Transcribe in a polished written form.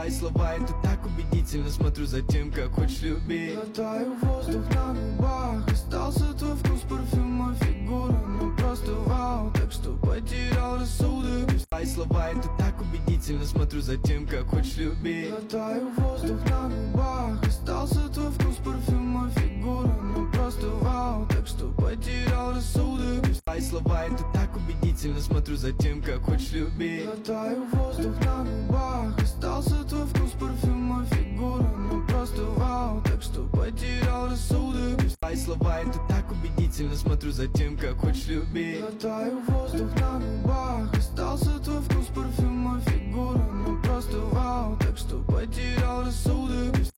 Твои слова, это так убедительно. Смотрю за тем, как хочешь любить. Глотаю воздух на губах. Остался твой вкус, парфюма, фигура. Но просто вау, так что потерял рассудок. Твои слова, это так убедительно. Смотрю за тем, как хочешь любить. Глотаю воздух на губах. Остался твой вкус, парфюма, фигура. Но просто вау, так что потерял рассудок. Твои слова, это так убедительно. Смотрю за тем, как хочешь любить. Глотаю воздух на губах. Остался твой вкус, парфюма, фигура. Но просто вау, так что потерял рассудок. Твои слова, это так убедительно. Смотрю за тем, как хочешь любить. Глотаю воздух на губах. Остался твой вкус, парфюма, фигура. Но просто вау, так что потерял рассудок.